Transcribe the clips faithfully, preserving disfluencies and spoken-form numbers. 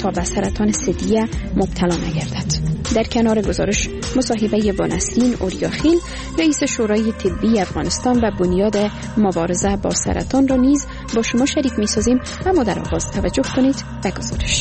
تا به سرطان ثدیه مبتلا نگردد. در کنار گزارش مصاحبه با نسرین اوریاخیل رئیس شورای طبی افغانستان و بنیاد مبارزه با سرطان را نیز با شما شریک می‌سازیم. اما در آغاز توجه کنید به گزارش.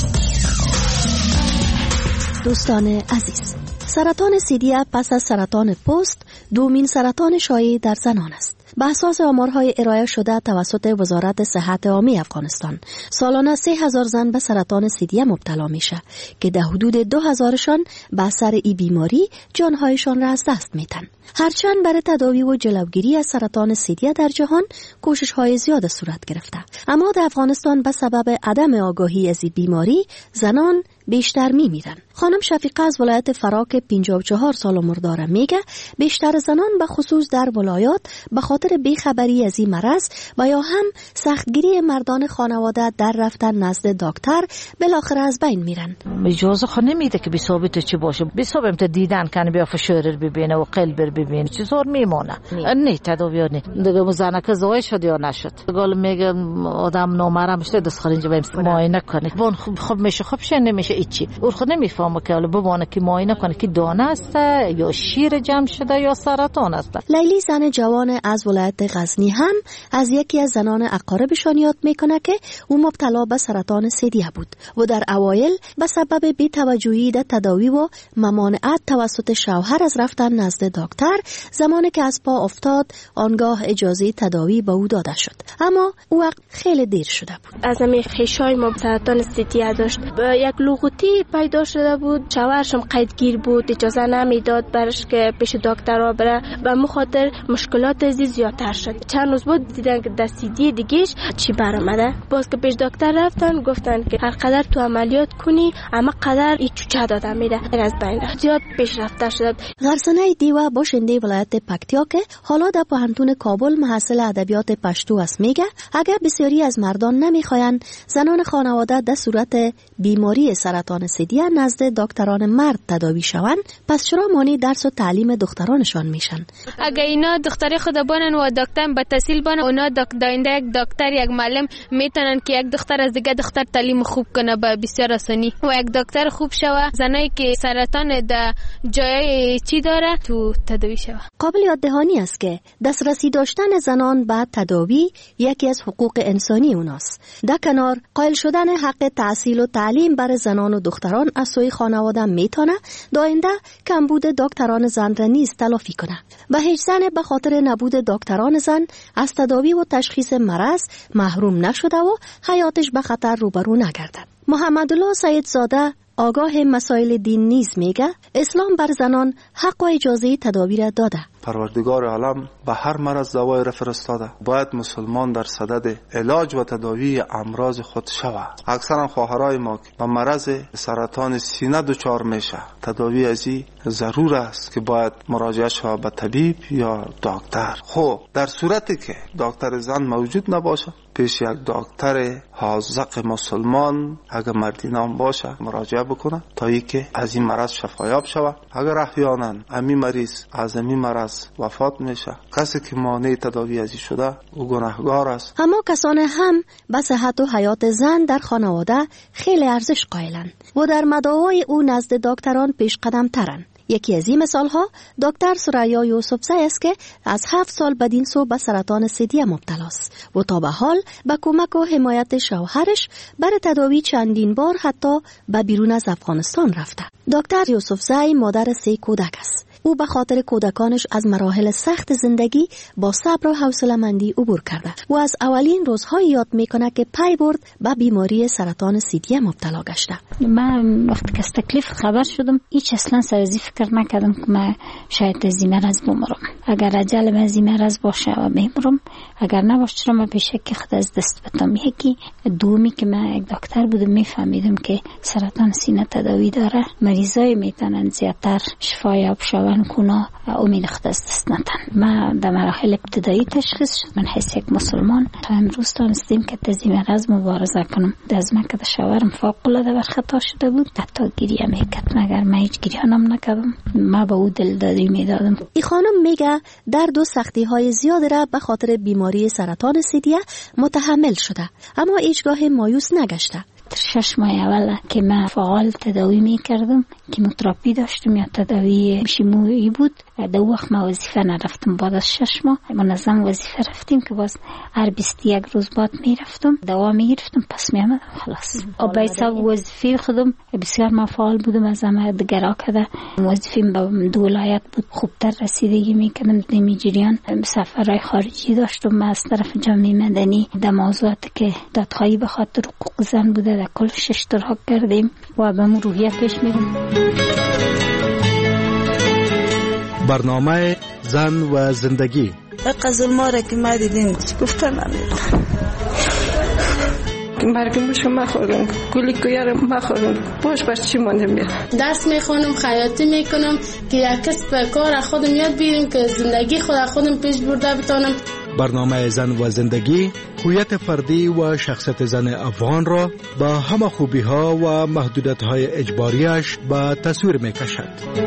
دوستان عزیز، سرطان ثدیه پس از سرطان پوست دومین سرطان شایع در زنان است. به اساس آمارهای ارائه شده توسط وزارت صحت عامه افغانستان، سالانه سه هزار زن به سرطان ثدیه مبتلا میشه که در حدود دو هزارشان به اثر این بیماری جانهایشان را از دست میدن. هرچند برای تداوی و جلوگیری از سرطان ثدیه در جهان کوشش‌های زیاد صورت گرفته، اما در افغانستان به سبب عدم آگاهی از این بیماری زنان بیشتر میمیرن. خانم شفیقه از ولایت فرا که پنجاه و چهار سال عمر داره میگه بیشتر زنان به خصوص در ولایات به خاطر بیخبری از این مرض و یا هم سختگیری مردان خانواده در رفتن نزد دکتر بالاخره از بین میرن. اجازه خو نمیده که بسابت چی باشه، بسابم تا دیدن کنه بیا فشار ببینه و قلب ببینه چیزور میمونه. نه تداوی نه دیگه مزنک زای شد یا نشد. قال میگه آدم نامرم شده دست خرینج بهم معاینه کنه. اون خب خب میشه خب شه نمیشه ایچی. اون خود نمیفهمه که ببونه که معاینه کنه که دانه است یا شیر جمع شده یا سرطان است. لیلی زن جوان از ولایت غزنی هم از یکی از زنان اقاربشان یاد میکنه که او مبتلا به سرطان ثدیه بود و در اوایل به سبب بی‌توجهی در تداوی و ممانعت توسط شوهر از رفتن نزد دکتر زمانی که از پا افتاد آنگاه اجازه تداوی به او داده شد، اما او وقت خیلی دیر شده بود. از همین خیشای ما سرطان ثدیه داشت، یک لغوتی پیدا شده بود، شوهرشم قیدگیر بود، اجازه نمیداد برش که پیش دکتر بره و مخاطر مشکلات از زیادتر شد. چند روز بود دیدن که در ثدیه دیگهش چی برآمده، باز که پیش دکتر رفتن گفتن که هر قدر تو عملیات کنی اما قدر این چوچه داده میره. این از بین رفت. زیاد پیشرفته شد. غرسنه دیوا باشنده ولایت پکتیا که حالا در پوهنتون کابل محصل ادبیات پشتو است میگه اگر بسیاری از مردان نمیخواین زنان خانواده در صورت بیماری سرطان ثدیه نزد دکتران مرد تداوی شوند، پس چرا مانع درس و تعلیم دخترانشان میشن؟ اگه اینا دختری خود بانن و دکتر به تحصیل بانن، اونا داینده یک دکتر یک معلم میتونن که یک دختر از دیگه دختر تعلیم خوب کنه به بسیار آسانی و یک دکتر خوب شوه زنایی که سرطان در جای چی داره تو تداوی شوه. قابل یاد دهانی است که دسترسی داشتن زنان به تداوی یکی از حقوق انسانی اوناست. در کنار قائل شدن حق تحصیل و تعلیم برای زنان و دختران از سوی خانواده میتونه داینده کمبود دکتران زن را نیز تلافی کنه و هیچ زن به خاطر نبود دکتران زن از تداوی و تشخیص مرض محروم نشده و حیاتش به خطر روبرو نگردد. محمدالله سیدزاده آگاه مسائل دین نیز میگه اسلام بر زنان حق و اجازه تداوی را داده. پروردگار عالم به هر مرض دوای را فرستاده. باید مسلمان در صدد علاج و تداوی امراض خود شود. اکثرا خواهرای ما که به مرض سرطان سینه دچار میشه، تداوی ازی ضرور است که باید مراجعه شود به طبیب یا دکتر. خب در صورتی که دکتر زن موجود نباشه، پیش یک دکتر حاذق مسلمان اگر مردی نام باشه مراجعه بکنه تا ای که از این مرض شفایاب شود. اگر احیانا امی مریض از امی مرض وفات میشه، کسی که مانع تداوی ازی شده او گناهگار است. اما کسان هم به صحت و حیات زن در خانواده خیلی ارزش قائلند و در مداوای او نزد دکتران پیش قدم ترند. یکی از این مثال ها دکتر سریا یوسفزی است که از هفت سال بدین سو به سرطان ثدیه مبتلا است و تا به حال به کمک و حمایت شوهرش برای تداوی چندین بار حتی به بیرون از افغانستان رفته. دکتر یوسفزی مادر سه کودک است. او به خاطر کودکانش از مراحل سخت زندگی با صبر و حوصله‌مندی عبور کرده و از اولین روزهای یاد میکنه که پی برد به بیماری سرطان ثدیه مبتلا گشته. من وقتی که از تکلیف خبر شدم هیچ اصلا سرزی فکر نکردم که من شاید از این مرض بمیرم. اگر اجل من از این مرض باشه و بمیرم، اگر نباشه چرا من پیش که خود از دست بدم. یکی دومی که من یک دکتر بودم میفهمیدم که سرطان سینه تداوی داره، مریضای میتونن زیادتر شفایاب شون کنه امید خود از دست ندن. من در مراحل ابتدایی تشخیص شد. من حیث یک مسلمان تا امروز تونستیم که از این مرض مبارزه کنم. از من که شوهرم فوق العاده بر خطا شده بود، حتی گریه میکرد مگر من هیچ گریه هم نکردم. من به او دلدادی میدادم. این خانم میگه درد و سختی های زیاد را به خاطر بیماری سرطان ثدیه متحمل شده، اما هیچگاه مایوس نگشته. شش ماه اول که من فعال تداوی میکردم کیموتراپی داشتم یا تداوی شیمیایی بود. در وقت ما وظیفه نرفتم. بعد از شش ماه منظم وظیفه رفتیم که باز هر بیست و یک روز بعد میرفتم دوا میگرفتم پس میامدم خلاص. با حساب وظیفه خودم بسیار ما فعال بودم از همه دیگرها کده. وظیفه‌ام به دو ولایت بود. خوبتر رسیدگی میکردم. در جریان سفرهای خارجی داشتم از طرف جامعه مدنی. در موضوعاتی که دادخواهی به خاطر حقوق زن بوده در کلش اشتراک کردیم و به مو روحیه پیش میرم. برنامه زن و زندگی. قزل ماره که ما دیدین گفتن نمیدونم مرگم شما خوردم گلی کویارم ما خوردم باش باش چی مانده میاد. درس میخونم خیاطی میکنم که یک کسب کار خودم یاد بگیرم که زندگی خود خودم پیش برده بتونم. برنامه زن و زندگی هویت فردی و شخصیت زن افغان را با همه خوبی ها و محدودیت های اجباریش به تصویر میکشد.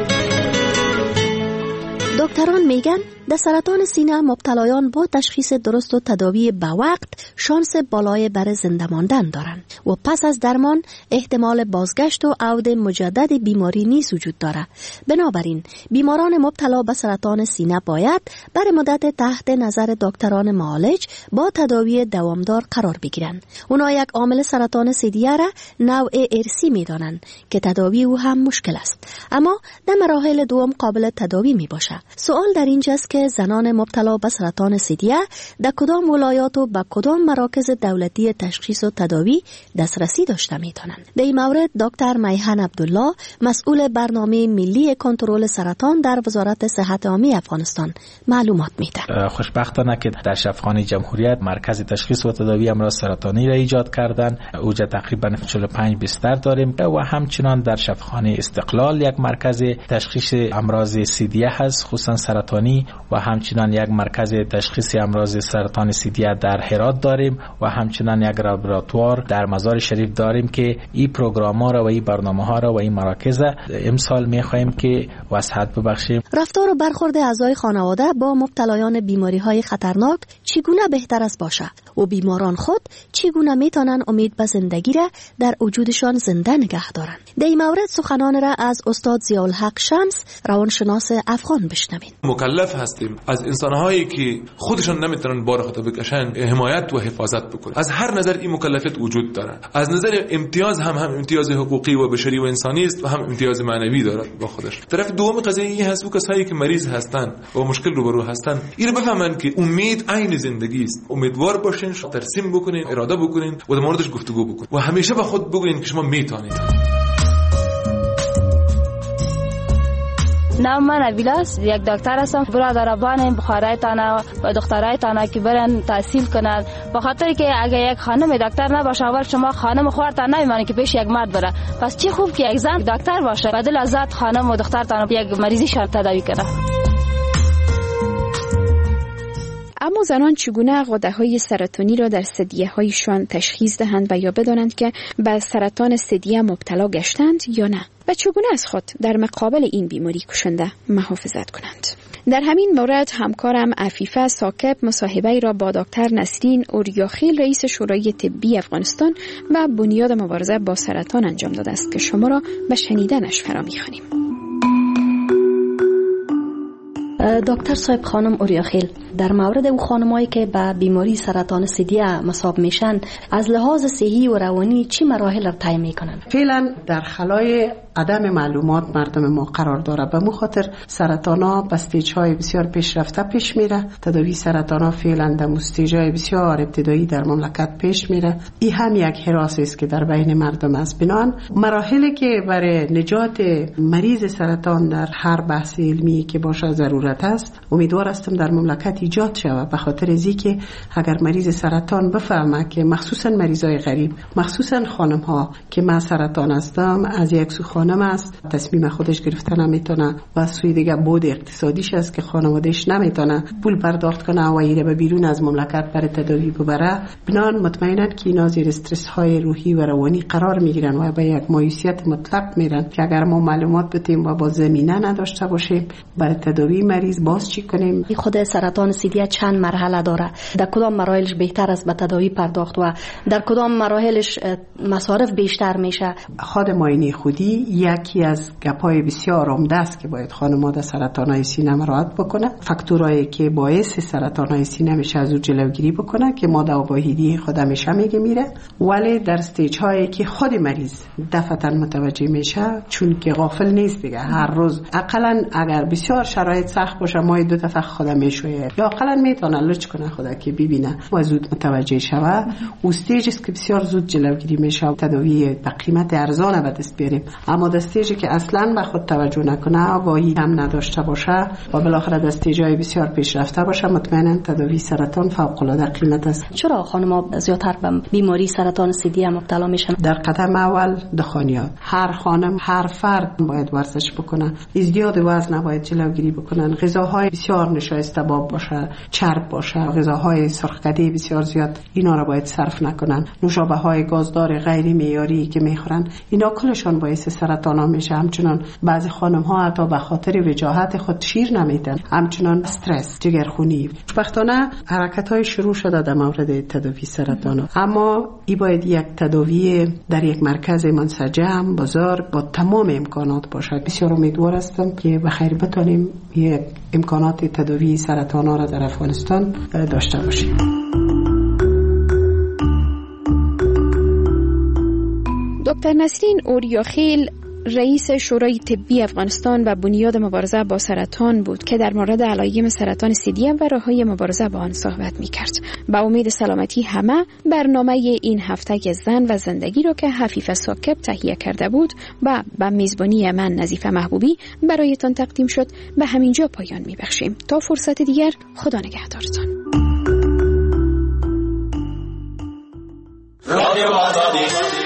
دکتران میگن در سرطان سینه مبتلایان با تشخیص درست و تداوی به وقت شانس بالای بر زنده ماندن دارند و پس از درمان احتمال بازگشت و عود مجدد بیماری نیز وجود دارد. بنابراین بیماران مبتلا به سرطان سینه باید بر مدت تحت نظر دکتران معالج با تداوی دوامدار قرار بگیرند. اونا یک عامل سرطان ثدیه را نوع ارثی میدانند که تداوی او هم مشکل است، اما در مراحل دوم قابل تداوی می باشد. سوال در اینجاست که زنان مبتلا به سرطان ثدیه در کدام ولایات و به کدام مراکز دولتی تشخیص و تداوی دسترسی داشته میتونند. در این مورد دکتر میهن عبدالله مسئول برنامه ملی کنترل سرطان در وزارت صحت عامه افغانستان معلومات میده. خوشبختانه که در شفاخانه جمهوریت مرکز تشخیص و تداوی امراض سرطانی را ایجاد کردن. اوجا تقریبا چهل و پنج بستر داریم و همچنان در شفاخانه استقلال یک مرکز تشخیص امراض ثدیه هست خصوصا سرطانی و همچنان یک مرکز تشخیص امراض سرطان ثدیه در هرات داریم و همچنان یک لابراتوار در مزار شریف داریم که این پروگرام‌ها را و این برنامه‌ها را و این مراکز امسال می‌خوایم که وسعت ببخشیم. رفتار و برخورد اعضای خانواده با مبتلایان بیماری‌های خطرناک چگونه بهتر است باشه و بیماران خود چگونه میتونن امید به زندگی را در وجودشان زنده نگه دارند. در این مورد سخنان را از استاد ضیاءالحق شمس روانشناس افغان بشنوین. مکلف هستیم از انسان‌هایی که خودشان نمیتونن بار خود بکشن حمایت و حفاظت بکنن. از هر نظر این مکلفیت وجود داره. از نظر امتیاز هم هم امتیاز حقوقی و بشری و انسانی است و هم امتیاز معنوی داره با خودش. طرف دوم قضیه این هست که کسایی که مریض هستن و مشکل روبرو هستن اینو بفهمن که امید عین زندگی است. امیدوار باشین، ترسیم بکنین، اراده بکنین و در موردش گفتگو بکنین و همیشه به خود بگوین که شما میتونید. نام من ابیلاس، یک دکتر هستم. برادران بخارای تانا و دخترای تانا که برن تحصیل کنن، به خاطر که اگه یک خانم دکتر نباشه اول شما خانم خورتا نمیمونه که پیش یک مرد بره. پس چی خوب که یک زن دکتر باشه بدل از ذات خانم و دختر تانا یک مریضی شان تداوی کنه. اما زنان چگونه غده‌های سرطانی را در ثدیه‌هایشان تشخیص دهند و یا بدانند که به سرطان ثدیه مبتلا گشتند یا نه و چگونه از خود در مقابل این بیماری کشنده محافظت کنند؟ در همین مورد همکارم عفیفه ثاقب مصاحبه را با دکتر نسرین اوریاخیل رئیس شورای طبی افغانستان و بنیاد مبارزه با سرطان انجام داده است که شما را به شنیدنش فرا می‌خوانیم. دکتر صاحب خانم اوریاخیل، در مورد او خانمایی که به بیماری سرطان ثدیه مصاب میشن از لحاظ صحی و روانی چی مراحل را طی میکنن؟ فعلا در خلای عدم معلومات مردم ما قرار داره. به خاطر سرطان ها به استیج های بسیار پیشرفته پیش میره. تداوی سرطان ها فعلا در استیج های بسیار ابتدایی در مملکت پیش میره. این هم یک هراس است که در بین مردم است. بنان مراحلی که برای نجات مریض سرطان در هر بحث علمی که باشه ضرورت است، امیدوار هستم در مملکت ایجاد شود. به خاطر ازی که اگر مریض سرطان بفهمه که مخصوصا مریضای غریب، مخصوصا خانم ها که من سرطان هستم، از یک سو خانم است تصمیم خودش گرفته نمیتونه و سوی دیگه بود اقتصادیش است که خانوادهش نمیتونه پول پرداخت کنه و ایره به بیرون از مملکت برای تداوی ببره. بنان مطمئنن که اینا زیر استرس های روحی و روانی قرار میگیرن و به یک مایوسیت مطلق میرن که اگر ما معلومات بتیم و با زمینه نداشته باشیم برای تداوی مریض باز چی کنیم. خود سرطان سیدی چند مرحله داره؟ در کدام مراحلش بهتر است به تداوی پرداخت و در کدام مراحلش مصارف بیشتر میشه؟ خود معاینه خودی یکی از گپای بسیار عمده است که باید خانم‌ها در سرطان‌های سینه مراعات بکنه. فاکتورایی که باعث سرطان‌های سینه میشه از او جلوگیری بکنه که ما در آگاهی خود همیشه میگه میره، ولی در استیج هایی که خود مریض دفعتاً متوجه میشه، چون که غافل نیست دیگه، هر روز اقلا اگر بسیار شرایط سخت باشه ما دو دفعه خودم میشوید یا اقلا میتونه لچ کنه خدا که ببینه و زود متوجه شوه. و استیجی است که بسیار زود جلوگیری میشه، تداوی به قیمت ارزان به دست بیاریم. اما در استیجی که اصلا به خود توجه نکنه، آگاهی هم نداشته باشه و بالاخره در استیج‌های بسیار پیشرفته باشه، مطمئنا تداوی سرطان فوق‌العاده قیمت است. چرا خانم‌ها زیادتر به بیماری سرطان سیدی مبتلا میشن؟ در قدم اول دخانیات. هر خانم، هر فرد باید ورزش بکنه، ازدیاد وزن نباید جلوگیری بکنن، غذاهای بسیار نشایسته باب باشه، چرب باشه، غذاهای سرخکده بسیار زیاد اینا را باید صرف نکنن، نوشابه‌های گازدار غیر معیاری که میخورن اینا کلشون باعث سرطان ها میشه. همچنان بعضی خانم ها حتی به خاطر وجاهت خود شیر نمیدن، همچنان استرس، جگرخونی. خوشبختانه حرکت های شروع شده در مورد تداوی سرطان ها. اما ای باید یک تداوی در یک مرکز منسجم بزرگ با تمام امکانات باشد. بسیار امیدوار هستم که بخیر بتونیم یک امکانات تداوی سرطان ها را در افغانستان داشته باشیم. دکتر نسرین اوریاخیل رئیس شورای طبی افغانستان و بنیاد مبارزه با سرطان بود که در مورد علایم سرطان سیدی و راه‌های مبارزه با آن صحبت می‌کرد. با امید سلامتی همه، برنامه این هفته زن و زندگی را که حفیف ثاقب تهیه کرده بود و به میزبانی من نظیفه محبوبی برایتان تقدیم شد به همینجا پایان می‌بخشیم. تا فرصت دیگر، خدا نگهدارتان. رادیو آزادی